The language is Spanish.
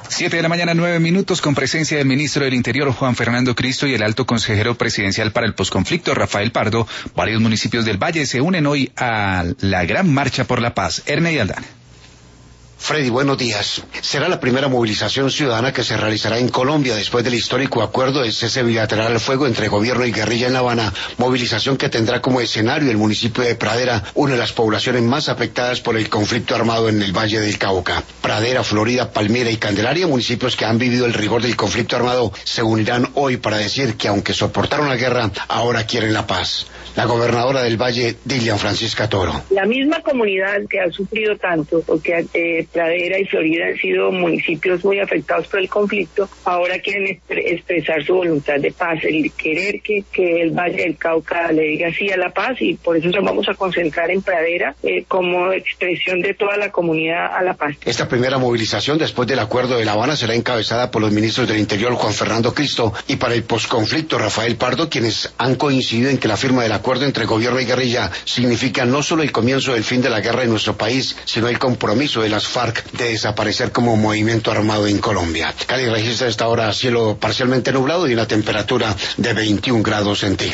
7 de la mañana, 9 minutos, con presencia del ministro del Interior, Juan Fernando Cristo, y el alto consejero presidencial para el posconflicto, Rafael Pardo. Varios municipios del Valle se unen hoy a la Gran Marcha por la Paz. Ernei Aldana. Freddy, buenos días. Será la primera movilización ciudadana que se realizará en Colombia después del histórico acuerdo de cese bilateral al fuego entre gobierno y guerrilla en La Habana, movilización que tendrá como escenario el municipio de Pradera, una de las poblaciones más afectadas por el conflicto armado en el Valle del Cauca. Pradera, Florida, Palmira y Candelaria, municipios que han vivido el rigor del conflicto armado, se unirán hoy para decir que aunque soportaron la guerra, ahora quieren la paz. La gobernadora del Valle, Dilian Francisca Toro. La misma comunidad que ha sufrido tanto, porque Pradera y Florida han sido municipios muy afectados por el conflicto, ahora quieren expresar su voluntad de paz, el querer que el Valle del Cauca le diga sí a la paz, y por eso nos vamos a concentrar en Pradera como expresión de toda la comunidad a la paz. Esta primera movilización después del acuerdo de La Habana será encabezada por los ministros del Interior, Juan Fernando Cristo, y para el posconflicto, Rafael Pardo, quienes han coincidido en que la firma del acuerdo entre gobierno y guerrilla significa no solo el comienzo del fin de la guerra en nuestro país, sino el compromiso de las FARC de desaparecer como movimiento armado en Colombia. Cali registra a esta hora cielo parcialmente nublado y una temperatura de 21 grados centígrados.